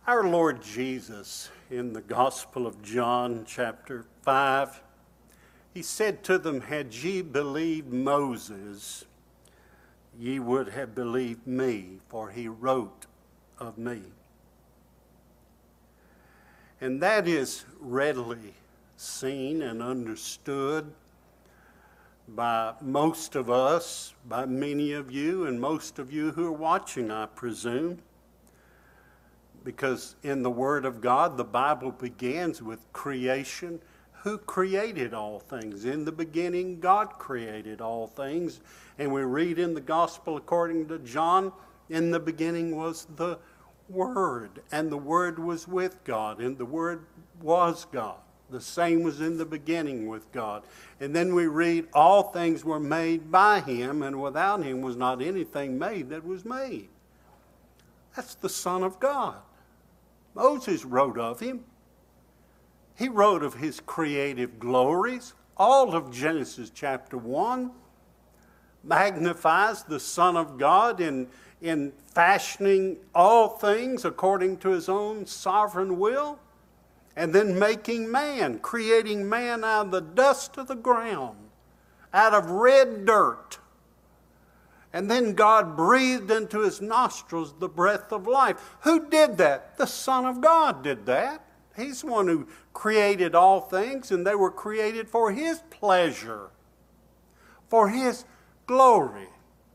Our Lord Jesus, in the Gospel of John, chapter 5, he said to them, "Had ye believed Moses, ye would have believed me, for he wrote of me." And that is readily seen and understood by most of us, by many of you, and most of you who are watching, I presume. Because in the Word of God, the Bible begins with creation. Who created all things? In the beginning, God created all things. And we read in the Gospel according to John, in the beginning was the Word, and the Word was with God, and the Word was God. The same was in the beginning with God. And then we read, all things were made by him, and without him was not anything made that was made. That's the Son of God. Moses wrote of him. He wrote of his creative glories. All of Genesis chapter 1 magnifies the Son of God in fashioning all things according to his own sovereign will, and then making man, creating man out of the dust of the ground, out of red dirt. And then God breathed into his nostrils the breath of life. Who did that? The Son of God did that. He's the one who created all things, and they were created for his pleasure, for his glory.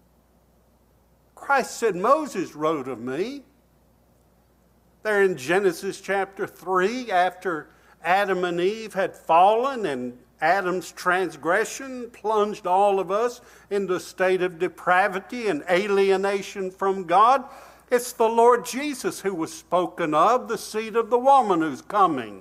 Christ said, Moses wrote of me. There in Genesis chapter 3, after Adam and Eve had fallen and Adam's transgression plunged all of us into a state of depravity and alienation from God, it's the Lord Jesus who was spoken of, the seed of the woman who's coming.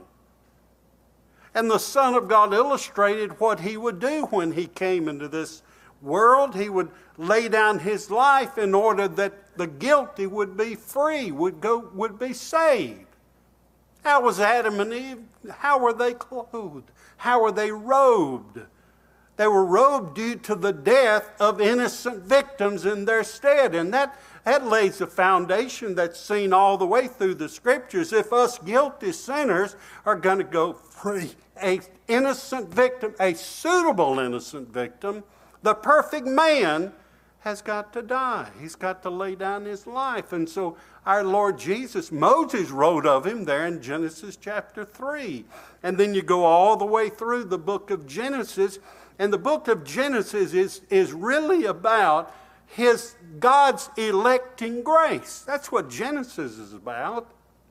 And the Son of God illustrated what he would do when he came into this world. He would lay down his life in order that the guilty would be free, would be saved. How was Adam and Eve? How were they clothed? How were they robed? They were robed due to the death of innocent victims in their stead. And that lays a foundation that's seen all the way through the Scriptures. If us guilty sinners are going to go free, an innocent victim, a suitable innocent victim, the perfect man has got to die. He's got to lay down his life. And so our Lord Jesus, Moses wrote of him there in Genesis chapter 3. And then you go all the way through the book of Genesis. And the book of Genesis is really about God's electing grace. That's what Genesis is about.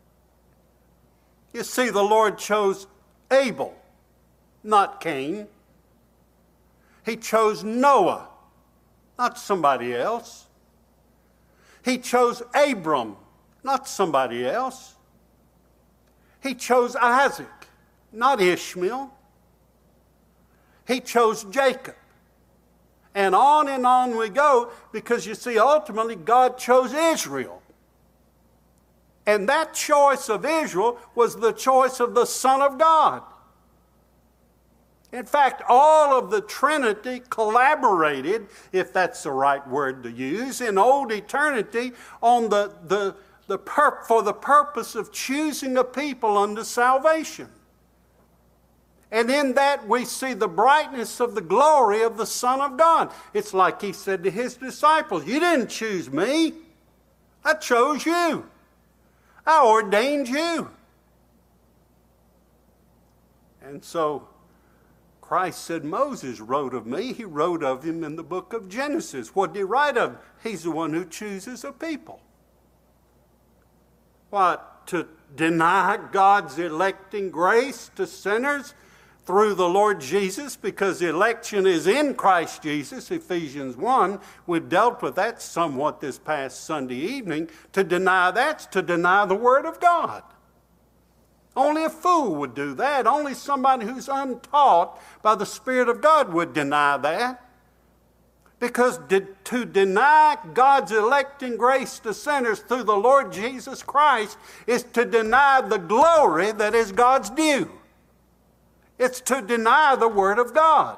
You see, the Lord chose Abel, not Cain. He chose Noah, not somebody else. He chose Abram, not somebody else. He chose Isaac, not Ishmael. He chose Jacob. And on we go, because you see, ultimately God chose Israel. And that choice of Israel was the choice of the Son of God. In fact, all of the Trinity collaborated, if that's the right word to use, in old eternity on for the purpose of choosing a people unto salvation. And in that we see the brightness of the glory of the Son of God. It's like he said to his disciples, you didn't choose me. I chose you. I ordained you. And so Christ said, Moses wrote of me. He wrote of him in the book of Genesis. What did he write of? He's the one who chooses a people. What? To deny God's electing grace to sinners through the Lord Jesus, because election is in Christ Jesus, Ephesians 1. We've dealt with that somewhat this past Sunday evening. To deny that's to deny the Word of God. Only a fool would do that. Only somebody who's untaught by the Spirit of God would deny that. Because to deny God's electing grace to sinners through the Lord Jesus Christ is to deny the glory that is God's due. It's to deny the Word of God.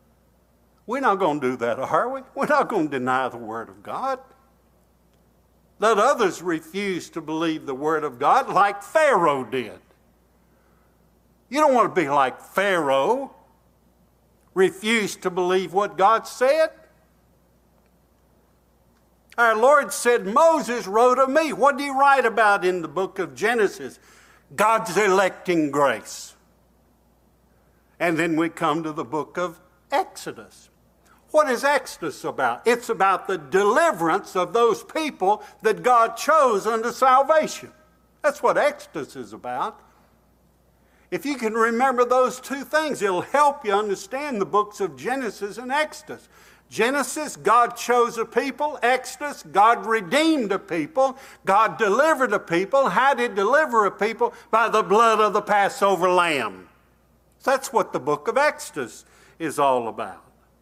We're not going to do that, are we? We're not going to deny the Word of God. Let others refuse to believe the word of God like Pharaoh did. You don't want to be like Pharaoh. Refuse to believe what God said. Our Lord said, Moses wrote of me. What did he write about in the book of Genesis? God's electing grace. And then we come to the book of Exodus. What is Exodus about? It's about the deliverance of those people that God chose unto salvation. That's what Exodus is about. If you can remember those two things, it'll help you understand the books of Genesis and Exodus. Genesis, God chose a people. Exodus, God redeemed a people. God delivered a people. How did He deliver a people? By the blood of the Passover lamb. That's what the book of Exodus is all about.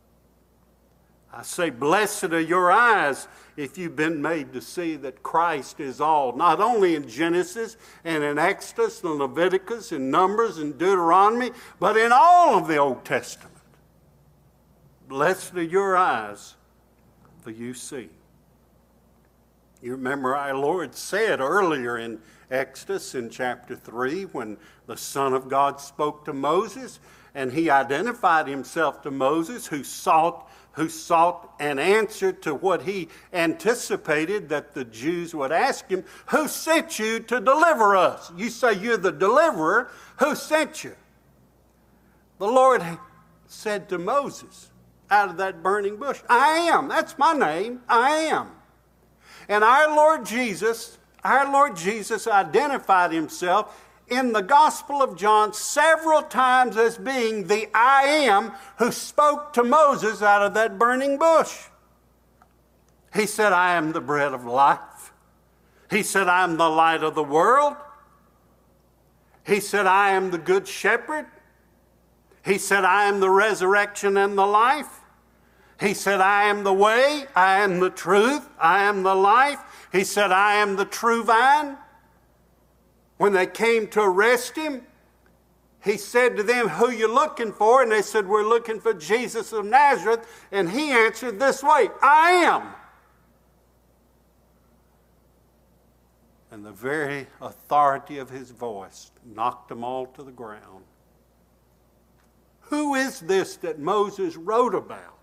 I say, blessed are your eyes if you've been made to see that Christ is all, not only in Genesis and in Exodus and Leviticus and Numbers and Deuteronomy, but in all of the Old Testament. Blessed are your eyes, for you see. You remember our Lord said earlier in Exodus in chapter 3 when the Son of God spoke to Moses, and He identified Himself to Moses, who sought an answer to what he anticipated that the Jews would ask him, who sent you to deliver us? You say you're the deliverer. Who sent you? The Lord said to Moses out of that burning bush, I am. That's my name. I am. And our Lord Jesus identified Himself in the Gospel of John several times as being the I am who spoke to Moses out of that burning bush. He said, I am the bread of life. He said, I am the light of the world. He said, I am the good shepherd. He said, I am the resurrection and the life. He said, I am the way, I am the truth, I am the life. He said, I am the true vine. When they came to arrest Him, He said to them, who you looking for? And they said, we're looking for Jesus of Nazareth. And He answered this way, I am. And the very authority of His voice knocked them all to the ground. Who is this that Moses wrote about?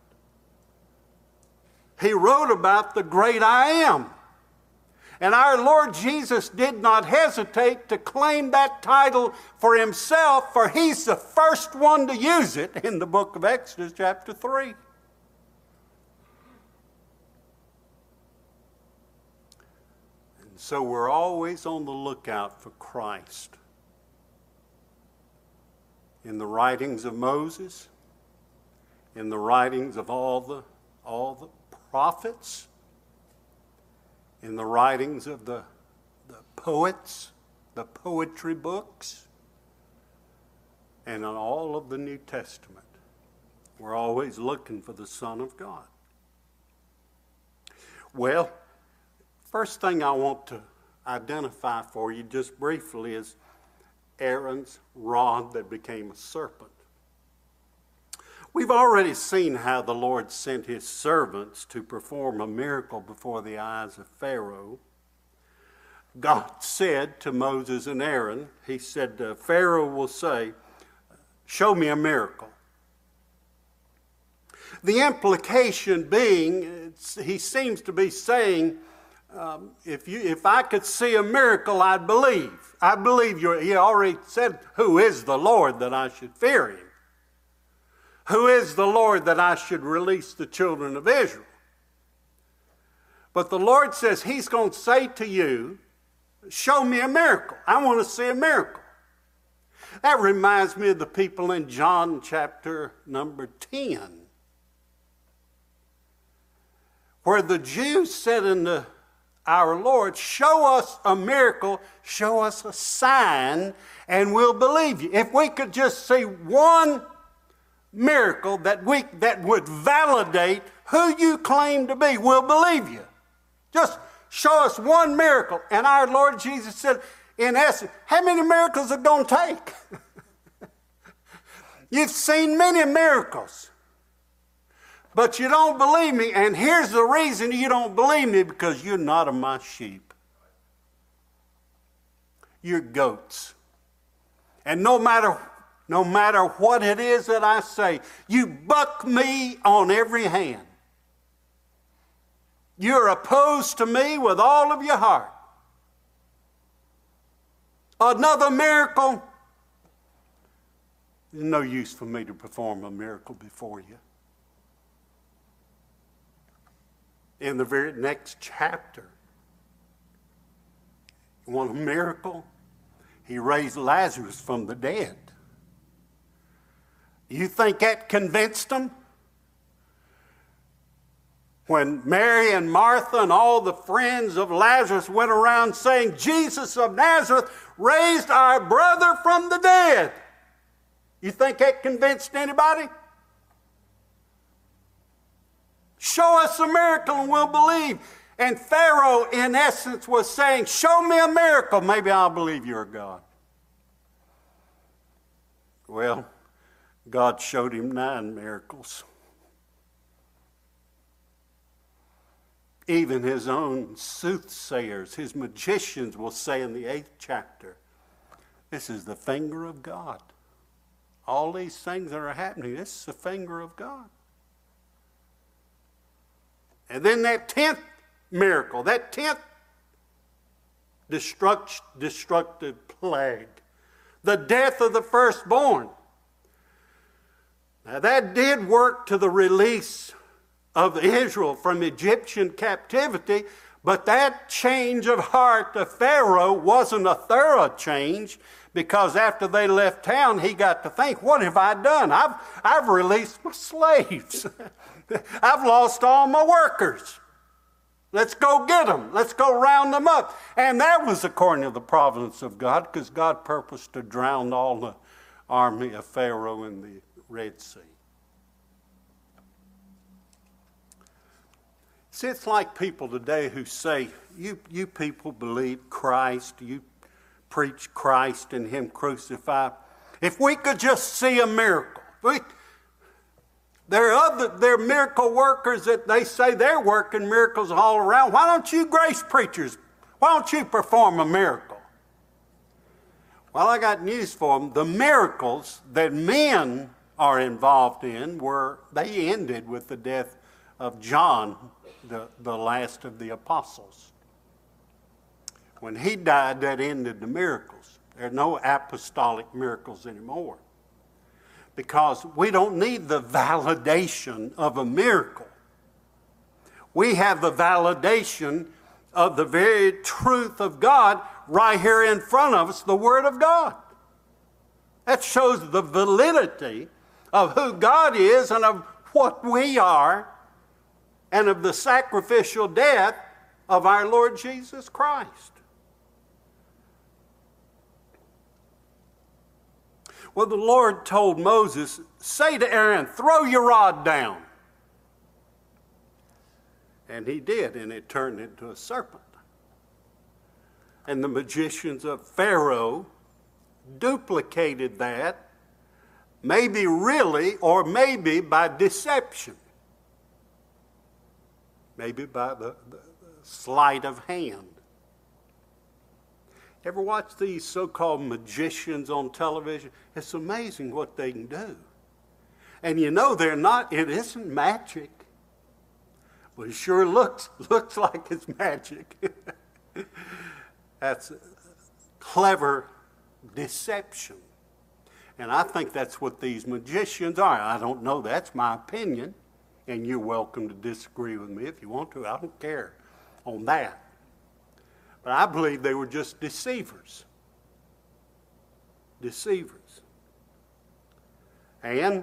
He wrote about the great I am. And our Lord Jesus did not hesitate to claim that title for Himself, for He's the first one to use it in the book of Exodus chapter 3. And so we're always on the lookout for Christ. In the writings of Moses, in the writings of all the prophets, in the writings of the poets, the poetry books, and in all of the New Testament. We're always looking for the Son of God. Well, first thing I want to identify for you just briefly is Aaron's rod that became a serpent. We've already seen how the Lord sent His servants to perform a miracle before the eyes of Pharaoh. God said to Moses and Aaron, He said, Pharaoh will say, show me a miracle. The implication being, he seems to be saying, if I could see a miracle, I'd believe. I believe He already said, who is the Lord that I should fear Him? Who is the Lord that I should release the children of Israel? But the Lord says He's going to say to you, show me a miracle. I want to see a miracle. That reminds me of the people in John chapter number 10, where the Jews said unto our Lord, show us a miracle, show us a sign, and we'll believe you. If we could just see one miracle that would validate who you claim to be, we'll believe you. Just show us one miracle. And our Lord Jesus said, in essence, how many miracles are it going to take? You've seen many miracles. But you don't believe me, and here's the reason you don't believe me, because you're not of my sheep. You're goats. And no matter what it is that I say, you buck me on every hand. You're opposed to me with all of your heart. Another miracle. There's no use for me to perform a miracle before you. In the very next chapter, you want a miracle? He raised Lazarus from the dead. You think that convinced them? When Mary and Martha and all the friends of Lazarus went around saying, Jesus of Nazareth raised our brother from the dead. You think that convinced anybody? Show us a miracle and we'll believe. And Pharaoh, in essence, was saying, show me a miracle, maybe I'll believe you're a God. Well, God showed him 9 miracles. Even his own soothsayers, his magicians will say in the 8th chapter, this is the finger of God. All these things that are happening, this is the finger of God. And then that 10th miracle, that 10th destructive plague, the death of the firstborn. Now that did work to the release of Israel from Egyptian captivity, but that change of heart of Pharaoh wasn't a thorough change, because after they left town, he got to think, what have I done? I've released my slaves. I've lost all my workers. Let's go get them. Let's go round them up. And that was according to the providence of God, because God purposed to drown all the army of Pharaoh in the Red Sea. See, it's like people today who say, you people believe Christ, you preach Christ and Him crucified. If we could just see a miracle. There are miracle workers that they say they're working miracles all around. Why don't you grace preachers, why don't you perform a miracle? Well, I got news for them. The miracles that men are involved in they ended with the death of John, the last of the apostles. When he died, that ended the miracles. There are no apostolic miracles anymore, because we don't need the validation of a miracle. We have the validation of the very truth of God right here in front of us, the Word of God. That shows the validity of who God is and of what we are, and of the sacrificial death of our Lord Jesus Christ. Well, the Lord told Moses, say to Aaron, throw your rod down. And he did, and it turned into a serpent. And the magicians of Pharaoh duplicated that, maybe really, or maybe by deception. Maybe by the sleight of hand. Ever watch these so-called magicians on television? It's amazing what they can do. And you know it isn't magic. Well, it sure looks like it's magic. That's clever deception. And I think that's what these magicians are. I don't know, that's my opinion. And you're welcome to disagree with me if you want to. I don't care on that. But I believe they were just deceivers. Deceivers. And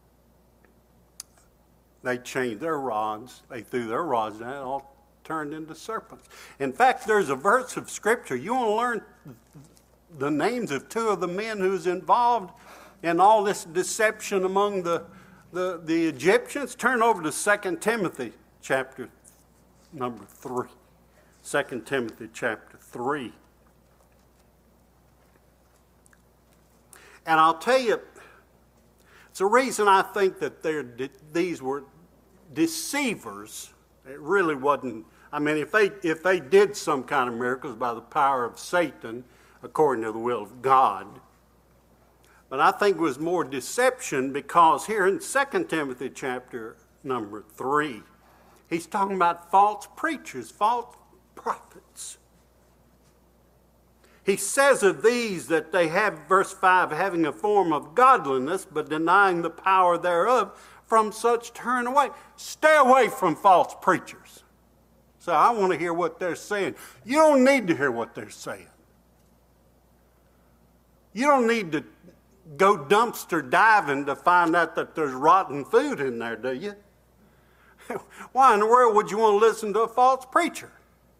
they changed their rods. They threw their rods down, and it all turned into serpents. In fact, there's a verse of Scripture. You want to learn the names of 2 of the men who's involved in all this deception among the Egyptians? Turn over to 2 Timothy chapter number 3. 2 Timothy chapter 3. And I'll tell you, it's a reason I think that these were deceivers. It really wasn't. I mean, if they did some kind of miracles by the power of Satan, according to the will of God. But I think it was more deception, because here in 2 Timothy chapter number 3, he's talking about false preachers, false prophets. He says of these that they have, verse 5, having a form of godliness, but denying the power thereof, from such turn away. Stay away from false preachers. So I want to hear what they're saying. You don't need to hear what they're saying. You don't need to go dumpster diving to find out that there's rotten food in there, do you? Why in the world would you want to listen to a false preacher?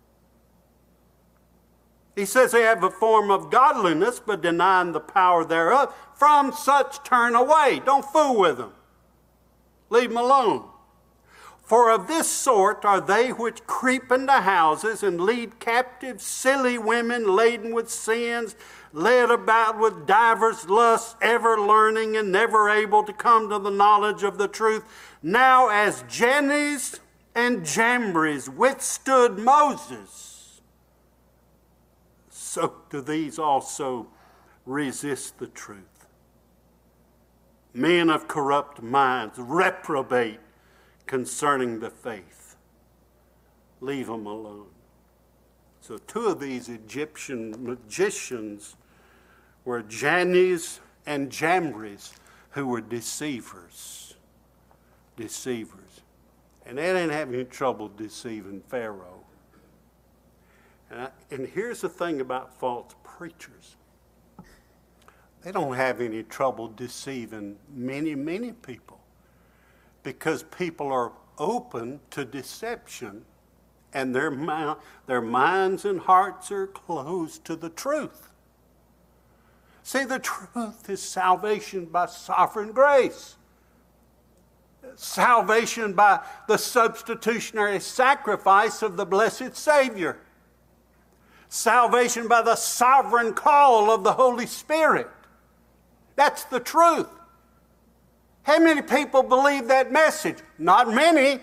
He says they have a form of godliness, but denying the power thereof. From such turn away. Don't fool with them. Leave them alone. For of this sort are they which creep into houses and lead captive silly women laden with sins, led about with divers lusts, ever learning and never able to come to the knowledge of the truth. Now as Jannes and Jambres withstood Moses, so do these also resist the truth. Men of corrupt minds reprobate concerning the faith. Leave them alone. So two of these Egyptian magicians were Jannes and Jambres, who were deceivers. Deceivers. And they didn't have any trouble deceiving Pharaoh. And here's the thing about false preachers. They don't have any trouble deceiving many, many people, because people are open to deception and their minds and hearts are closed to the truth. See, the truth is salvation by sovereign grace. Salvation by the substitutionary sacrifice of the blessed Savior. Salvation by the sovereign call of the Holy Spirit. That's the truth. How many people believe that message? Not many.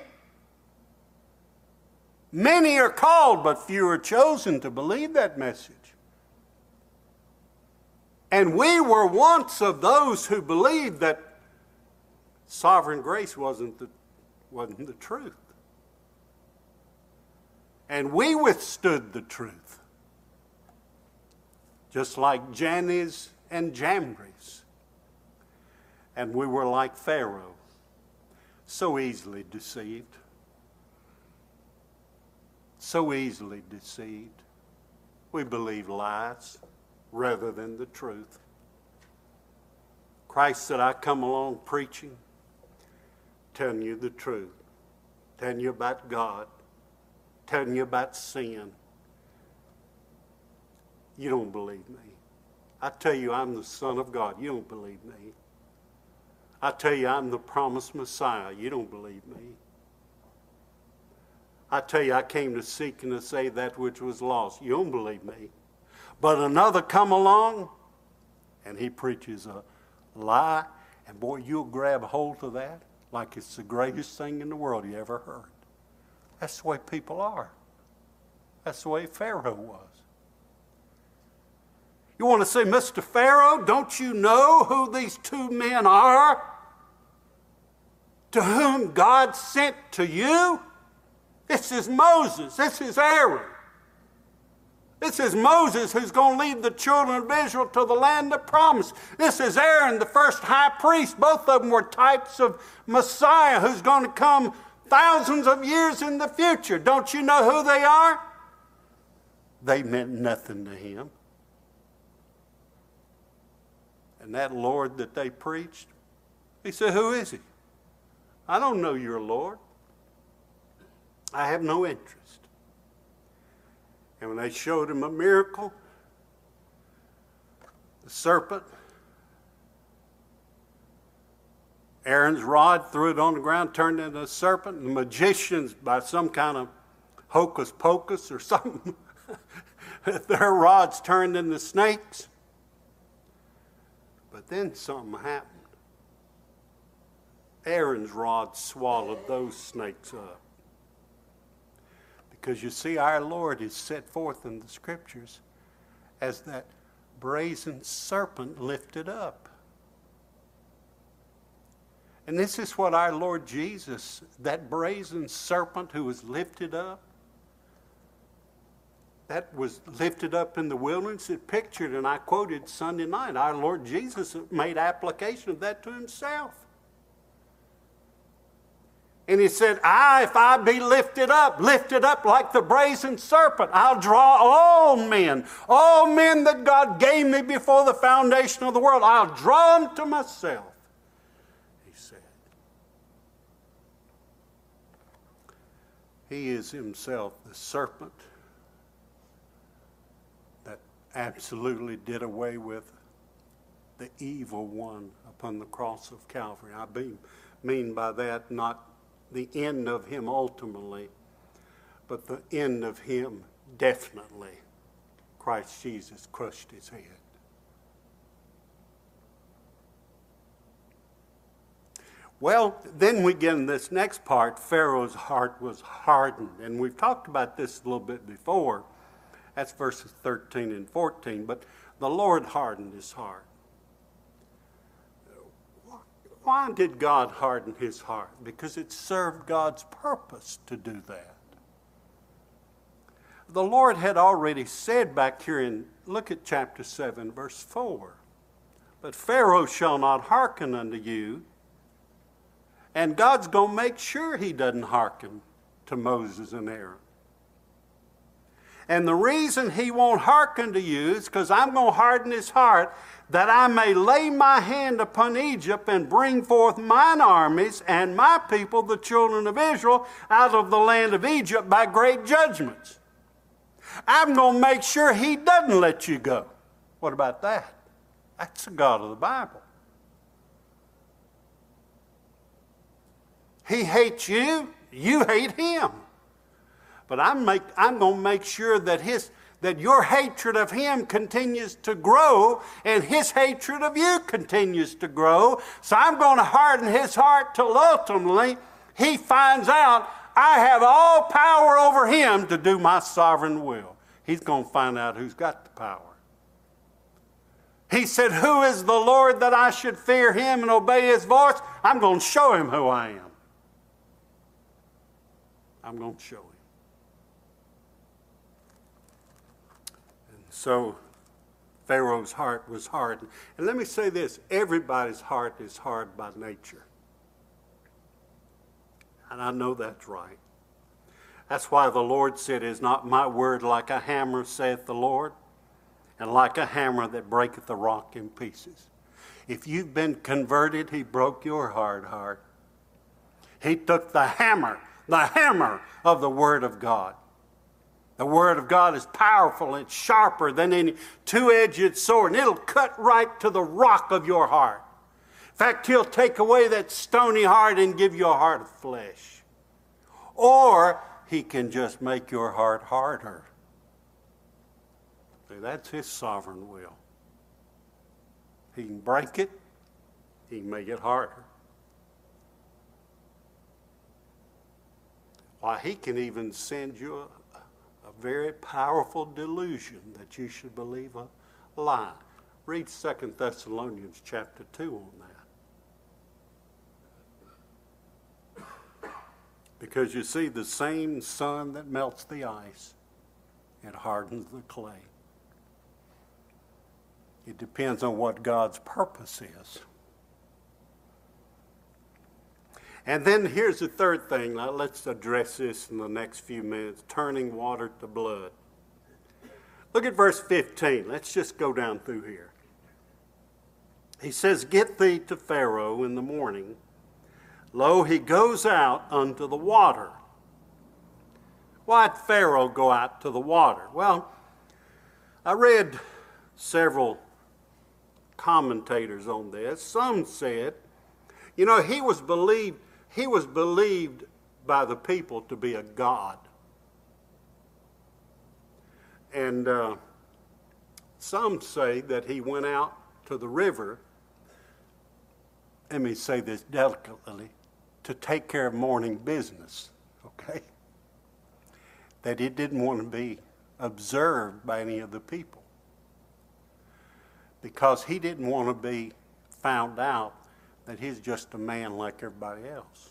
Many are called, but few are chosen to believe that message. And we were once of those who believed that sovereign grace wasn't the truth. And we withstood the truth. Just like Jannes and Jambres. And we were like Pharaoh, so easily deceived. So easily deceived. We believe lies rather than the truth. Christ said, I come along preaching, telling you the truth, telling you about God, telling you about sin. You don't believe me. I tell you I'm the Son of God. You don't believe me. I tell you I'm the promised Messiah. You don't believe me. I tell you I came to seek and to save that which was lost. You don't believe me. But another come along and he preaches a lie, and boy, you'll grab hold of that like it's the greatest thing in the world you ever heard. That's the way people are. That's the way Pharaoh was. You want to say, Mr. Pharaoh, don't you know who these two men are to whom God sent to you? This is Moses. This is Aaron. This is Moses who's going to lead the children of Israel to the land of promise. This is Aaron, the first high priest. Both of them were types of Messiah who's going to come thousands of years in the future. Don't you know who they are? They meant nothing to him. And that Lord that they preached, he said, who is he? I don't know your Lord. I have no interest. And when they showed him a miracle, the serpent, Aaron's rod, threw it on the ground, turned into a serpent, and the magicians, by some kind of hocus pocus or something, their rods turned into snakes. But then something happened. Aaron's rod swallowed those snakes up. Because you see, our Lord is set forth in the Scriptures as that brazen serpent lifted up. And this is what our Lord Jesus, that brazen serpent who was lifted up, that was lifted up in the wilderness, it pictured, and I quoted Sunday night, our Lord Jesus made application of that to himself. And he said, if I be lifted up like the brazen serpent, I'll draw all men that God gave me before the foundation of the world, I'll draw them to myself, he said. He is himself the serpent that absolutely did away with the evil one upon the cross of Calvary. I mean by that not the end of him ultimately, but the end of him definitely. Christ Jesus crushed his head. Well, then we get in this next part. Pharaoh's heart was hardened. And we've talked about this a little bit before. That's verses 13 and 14. But the Lord hardened his heart. Why did God harden his heart? Because it served God's purpose to do that. The Lord had already said back here look at chapter 7, verse 4. But Pharaoh shall not hearken unto you. And God's going to make sure he doesn't hearken to Moses and Aaron. And the reason he won't hearken to you is because I'm going to harden his heart, that I may lay my hand upon Egypt and bring forth mine armies and my people, the children of Israel, out of the land of Egypt by great judgments. I'm going to make sure he doesn't let you go. What about that? That's the God of the Bible. He hates you, you hate him. But I'm going to make sure that your hatred of him continues to grow and his hatred of you continues to grow. So I'm going to harden his heart till ultimately he finds out I have all power over him to do my sovereign will. He's going to find out who's got the power. He said, who is the Lord that I should fear him and obey his voice? I'm going to show him who I am. I'm going to show him. So Pharaoh's heart was hardened. And let me say this, everybody's heart is hard by nature. And I know that's right. That's why the Lord said, is not my word like a hammer, saith the Lord, and like a hammer that breaketh the rock in pieces. If you've been converted, he broke your hard heart. He took the hammer of the Word of God. The Word of God is powerful. It's sharper than any two-edged sword, and it'll cut right to the rock of your heart. In fact, he'll take away that stony heart and give you a heart of flesh. Or he can just make your heart harder. See, that's his sovereign will. He can break it. He can make it harder. Why, he can even send you a very powerful delusion that you should believe a lie. Read 2 Thessalonians chapter 2 on that. Because you see, the same sun that melts the ice, it hardens the clay. It depends on what God's purpose is. And then here's the third thing. Now let's address this in the next few minutes. Turning water to blood. Look at verse 15. Let's just go down through here. He says, get thee to Pharaoh in the morning. Lo, he goes out unto the water. Why'd Pharaoh go out to the water? Well, I read several commentators on this. Some said, he was believed by the people to be a god. And some say that he went out to the river let me say this delicately, to take care of morning business, okay? That he didn't want to be observed by any of the people, because he didn't want to be found out that he's just a man like everybody else.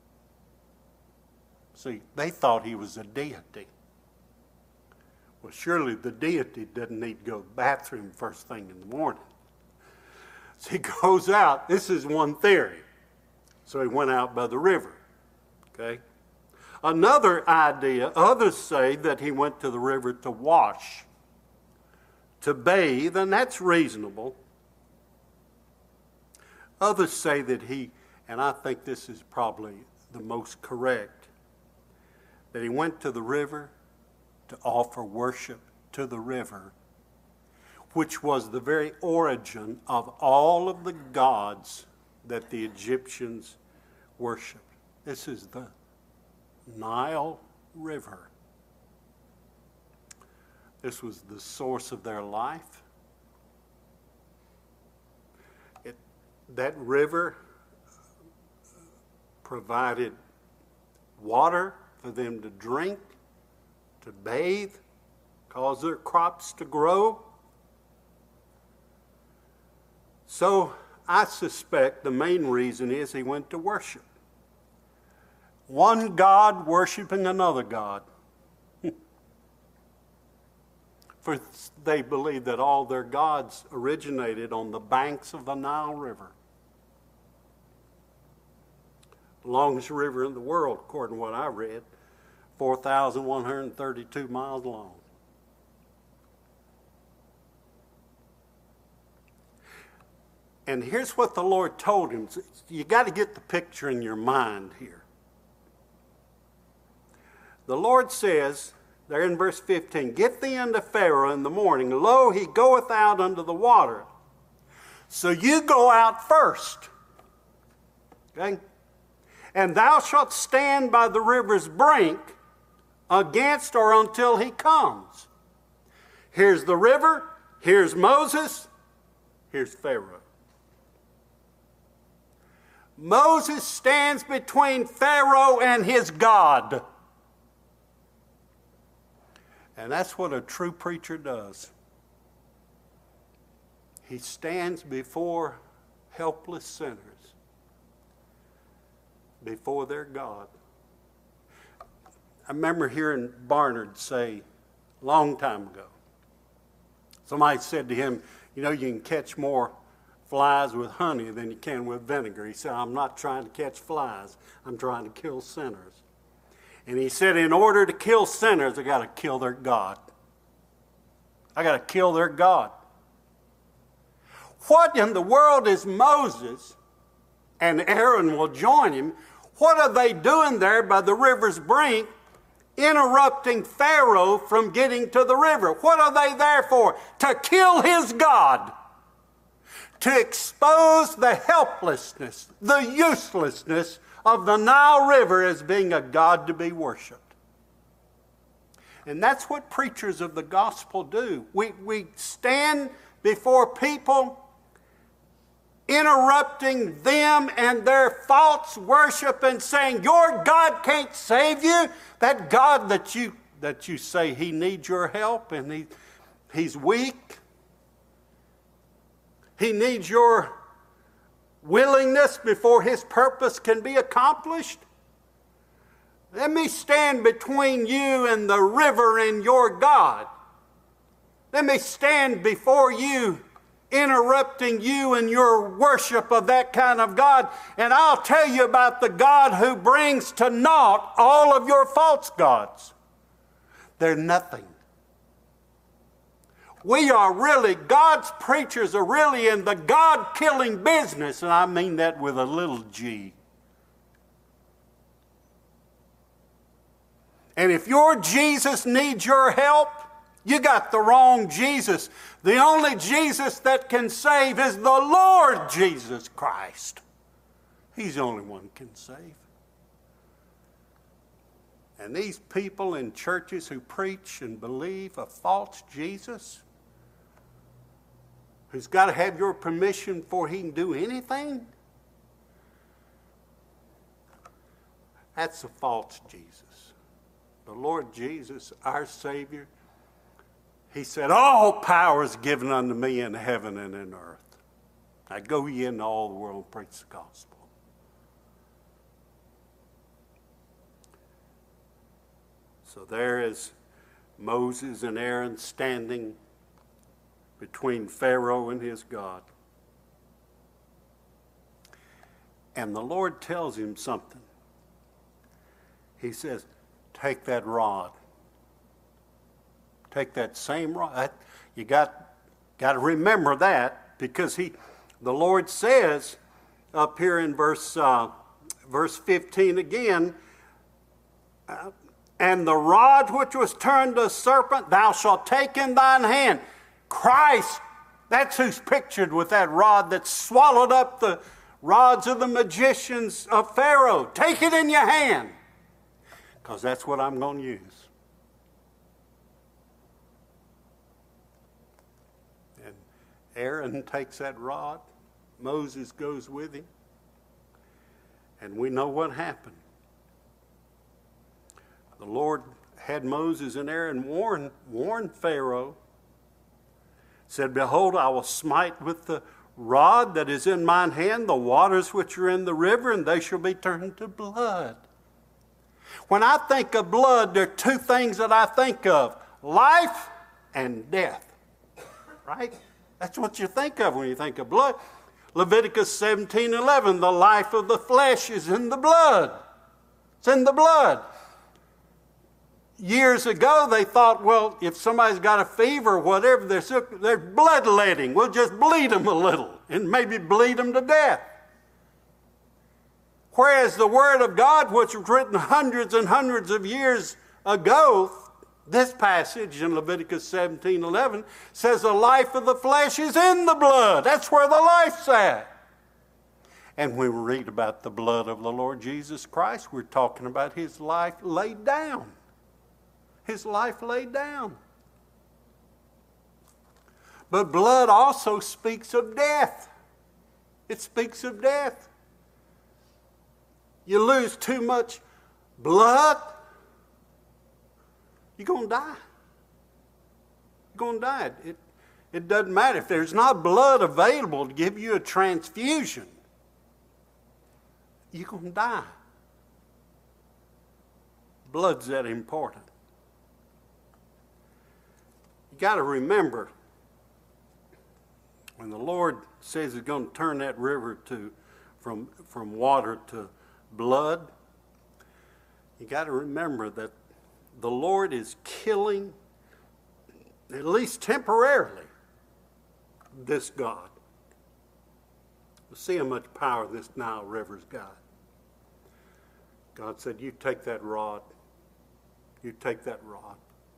See, they thought he was a deity. Well, surely the deity doesn't need to go to the bathroom first thing in the morning. So he goes out. This is one theory. So he went out by the river. Okay? Another idea, others say that he went to the river to wash, to bathe, and that's reasonable. Others say that he, and I think this is probably the most correct, that he went to the river to offer worship to the river, which was the very origin of all of the gods that the Egyptians worshipped. This is the Nile River. This was the source of their life. That river provided water for them to drink, to bathe, cause their crops to grow. So I suspect the main reason is he went to worship. One God worshiping another God. For they believe that all their gods originated on the banks of the Nile River. The longest river in the world, according to what I read, 4,132 miles long. And here's what the Lord told him. You got to get the picture in your mind here. The Lord says, there in verse 15, "Get thee unto Pharaoh in the morning. Lo, he goeth out unto the water. So you go out first. Okay? And thou shalt stand by the river's brink against or until he comes." Here's the river. Here's Moses. Here's Pharaoh. Moses stands between Pharaoh and his God. And that's what a true preacher does. He stands before helpless sinners, before their God. I remember hearing Barnard say a long time ago, somebody said to him, you know, you can catch more flies with honey than you can with vinegar. He said, I'm not trying to catch flies. I'm trying to kill sinners. And he said, in order to kill sinners, I got to kill their God. I got to kill their God. What in the world is Moses, and Aaron will join him, what are they doing there by the river's brink, interrupting Pharaoh from getting to the river? What are they there for? To kill his God. To expose the helplessness, the uselessness of the Nile River as being a God to be worshipped. And that's what preachers of the gospel do. We stand before people, interrupting them and their false worship and saying, your God can't save you. That God that you say he needs your help and he's weak. He needs your willingness before his purpose can be accomplished. Let me stand between you and the river and your God. Let me stand before you, interrupting you and your worship of that kind of God. And I'll tell you about the God who brings to naught all of your false gods. They're nothing. We are really, God's preachers are really in the God-killing business, and I mean that with a little g. And if your Jesus needs your help, you got the wrong Jesus. The only Jesus that can save is the Lord Jesus Christ. He's the only one who can save. And these people in churches who preach and believe a false Jesus, who's got to have your permission before he can do anything, That's a false Jesus. The Lord Jesus, our Savior, He said, all power is given unto me in heaven and in earth. Now go ye into all the world and preach the gospel. So there is Moses and Aaron standing between Pharaoh and his God. And the Lord tells him something. He says, take that rod. Take that same rod. You got to remember that, because the Lord says up here in verse 15 again, and the rod which was turned to a serpent thou shalt take in thine hand. Christ, that's who's pictured with that rod that swallowed up the rods of the magicians of Pharaoh. Take it in your hand, because that's what I'm going to use. And Aaron takes that rod. Moses goes with him. And we know what happened. The Lord had Moses and Aaron warn Pharaoh, said, behold, I will smite with the rod that is in mine hand the waters which are in the river, and they shall be turned to blood. When I think of blood, there are two things that I think of: life and death. Right? That's what you think of when you think of blood. Leviticus 17:11, the life of the flesh is in the blood. It's in the blood. Years ago, they thought, well, if somebody's got a fever or whatever, they're bloodletting. We'll just bleed them a little and maybe bleed them to death. Whereas the Word of God, which was written hundreds and hundreds of years ago, this passage in Leviticus 17:11 says the life of the flesh is in the blood. That's where the life's at. And when we read about the blood of the Lord Jesus Christ, we're talking about His life laid down. His life laid down. But blood also speaks of death. It speaks of death. You lose too much blood, you're going to die. You're going to die. It doesn't matter. If there's not blood available to give you a transfusion, you're going to die. Blood's that important. You got to remember, when the Lord says He's going to turn that river from water to blood, you got to remember that the Lord is killing, at least temporarily, this God. We'll see how much power this Nile River's got. God said, you take that rod. You take that rod.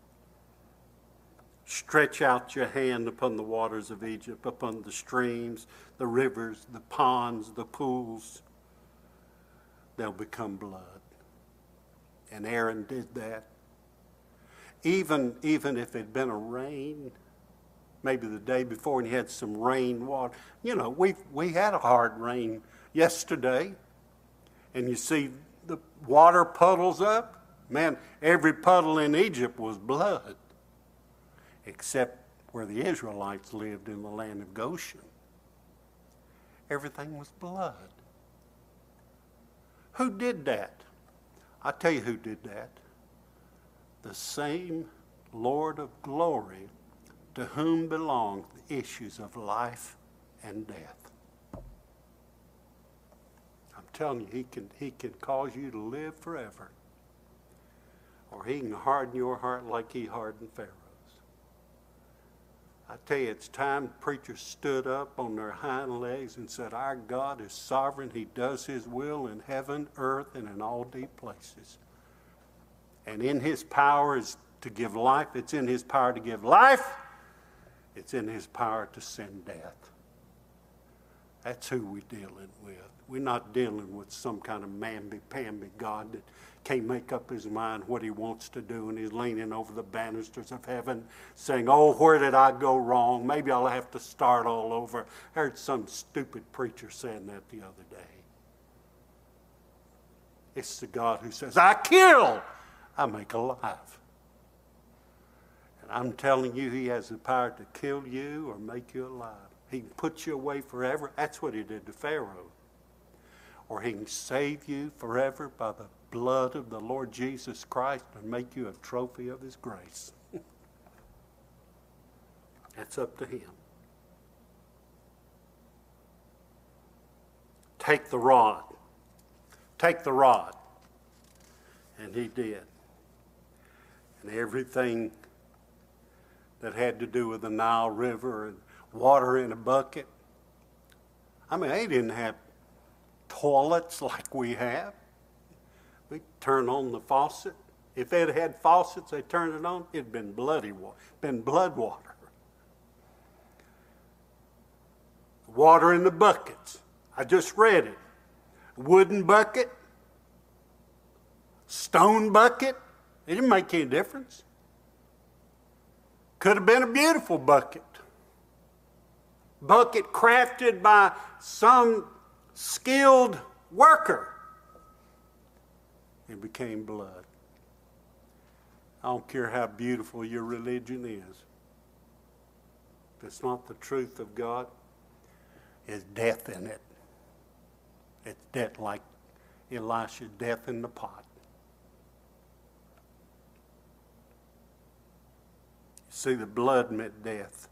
Stretch out your hand upon the waters of Egypt, upon the streams, the rivers, the ponds, the pools. They'll become blood. And Aaron did that. Even if it had been a rain, maybe the day before, and he had some rain water. You know, we had a hard rain yesterday, and you see the water puddles up. Man, every puddle in Egypt was blood, except where the Israelites lived in the land of Goshen. Everything was blood. Who did that? I'll tell you who did that. The same Lord of glory to whom belong the issues of life and death. I'm telling you, he can cause you to live forever. Or He can harden your heart like He hardened Pharaoh's. I tell you, it's time preachers stood up on their hind legs and said, our God is sovereign. He does His will in heaven, earth, and in all deep places. And in His power is to give life. It's in His power to give life. It's in His power to send death. That's who we're dealing with. We're not dealing with some kind of mamby-pamby God that can't make up His mind what He wants to do, and He's leaning over the banisters of heaven saying, oh, where did I go wrong? Maybe I'll have to start all over. I heard some stupid preacher saying that the other day. It's the God who says, I kill, I make alive. And I'm telling you, he has the power to kill you or make you alive. He can put you away forever. That's what he did to Pharaoh. Or he can save you forever by the blood of the Lord Jesus Christ and make you a trophy of his grace. That's up to him. Take the rod. Take the rod. And he did. And everything that had to do with the Nile River and water in a bucket. I mean, they didn't have toilets like we have. We turn on the faucet. If they'd had faucets, they turned it on, it'd been bloody water, been blood water. Water in the buckets. I just read it. Wooden bucket, stone bucket. It didn't make any difference. Could have been a beautiful bucket. Bucket crafted by some skilled worker. It became blood. I don't care how beautiful your religion is. If it's not the truth of God, there's death in it. It's death like Elisha's death in the pot. See, the blood meant death.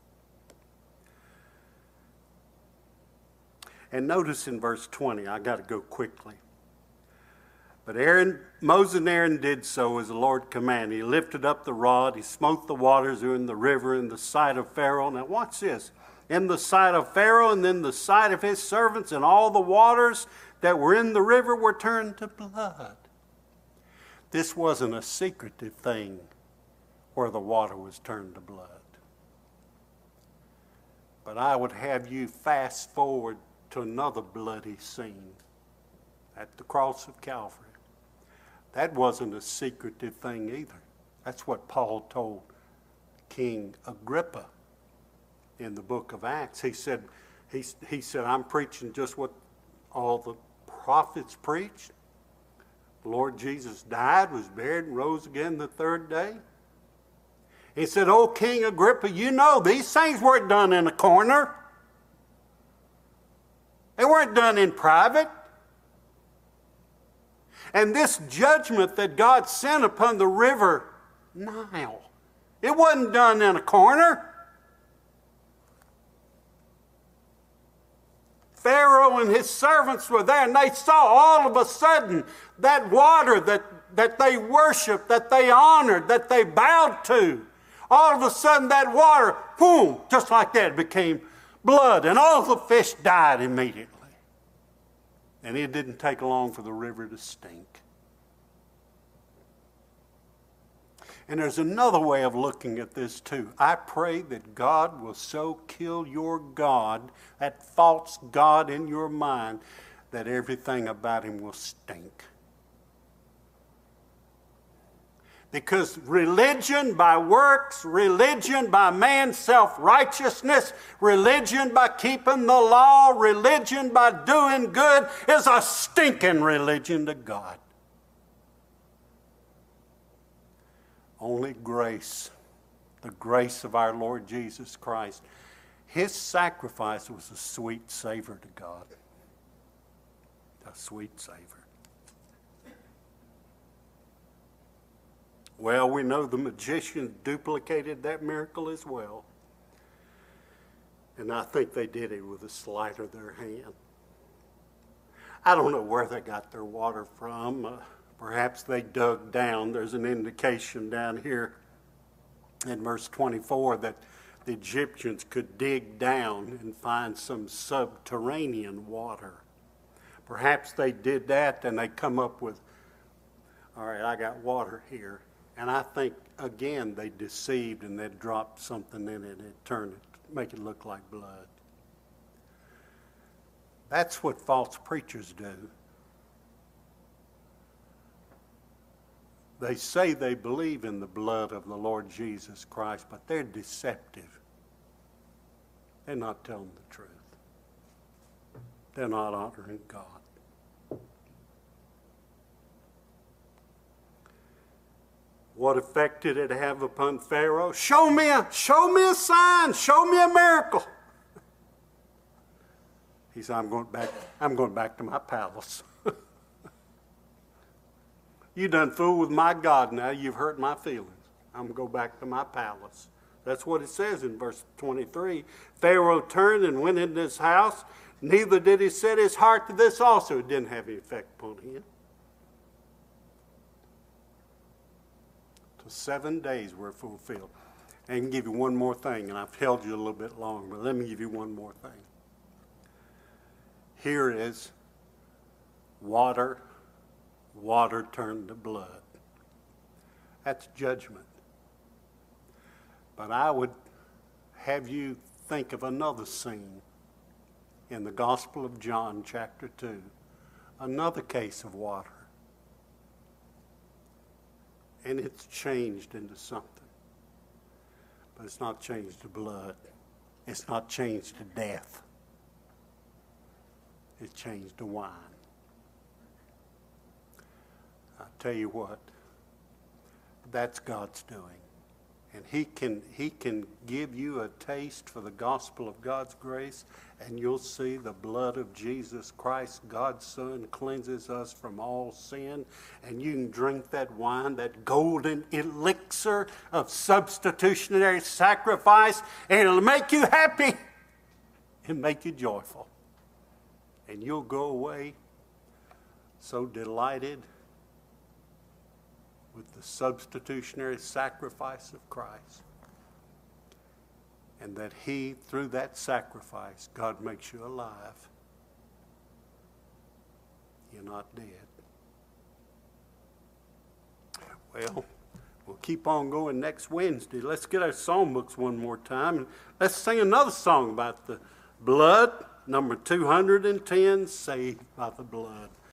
And notice in verse 20, I got to go quickly. But Moses and Aaron did so as the Lord commanded. He lifted up the rod. He smote the waters in the river in the sight of Pharaoh. Now watch this. In the sight of Pharaoh and then the sight of his servants, and all the waters that were in the river were turned to blood. This wasn't a secretive thing where the water was turned to blood. But I would have you fast forward to another bloody scene at the cross of Calvary. That wasn't a secretive thing either. That's what Paul told King Agrippa in the book of Acts. He said, I'm preaching just what all the prophets preached. The Lord Jesus died, was buried, and rose again the third day. He said, "Oh, King Agrippa, you know these things weren't done in a corner. They weren't done in private. And this judgment that God sent upon the river Nile, it wasn't done in a corner. Pharaoh and his servants were there, and they saw all of a sudden that water that they worshiped, that they honored, that they bowed to. All of a sudden that water, boom, just like that, became blood, and all the fish died immediately. And it didn't take long for the river to stink. And there's another way of looking at this too. I pray that God will so kill your God, that false God in your mind, that everything about him will stink. Because religion by works, religion by man's self-righteousness, religion by keeping the law, religion by doing good is a stinking religion to God. Only grace, the grace of our Lord Jesus Christ. His sacrifice was a sweet savor to God. A sweet savor. Well, we know the magicians duplicated that miracle as well. And I think they did it with a sleight of their hand. I don't know where they got their water from. Perhaps they dug down. There's an indication down here in verse 24 that the Egyptians could dig down and find some subterranean water. Perhaps they did that and they come up with, all right, I got water here. And I think, again, they deceived and they dropped something in it and turned it, make it look like blood. That's what false preachers do. They say they believe in the blood of the Lord Jesus Christ, but they're deceptive. They're not telling the truth. They're not honoring God. What effect did it have upon Pharaoh? Show me a sign. Show me a miracle. He said, I'm going back to my palace. You done fooled with my God now. You've hurt my feelings. I'm going to go back to my palace. That's what it says in verse 23. Pharaoh turned and went into his house. Neither did he set his heart to this also. It didn't have any effect upon him. So 7 days were fulfilled. I can give you one more thing, and I've held you a little bit long, but let me give you one more thing. Here is water turned to blood. That's judgment. But I would have you think of another scene in the Gospel of John, chapter 2. Another case of water. And it's changed into something. But it's not changed to blood. It's not changed to death. It's changed to wine. I tell you what, that's God's doing. And he can give you a taste for the gospel of God's grace, and you'll see the blood of Jesus Christ, God's Son, cleanses us from all sin. And you can drink that wine, that golden elixir of substitutionary sacrifice, and it'll make you happy and make you joyful. And you'll go away so delighted with the substitutionary sacrifice of Christ. And that he, through that sacrifice, God makes you alive. You're not dead. Well, we'll keep on going next Wednesday. Let's get our songbooks one more time. And let's sing another song about the blood. Number 210, Saved by the Blood.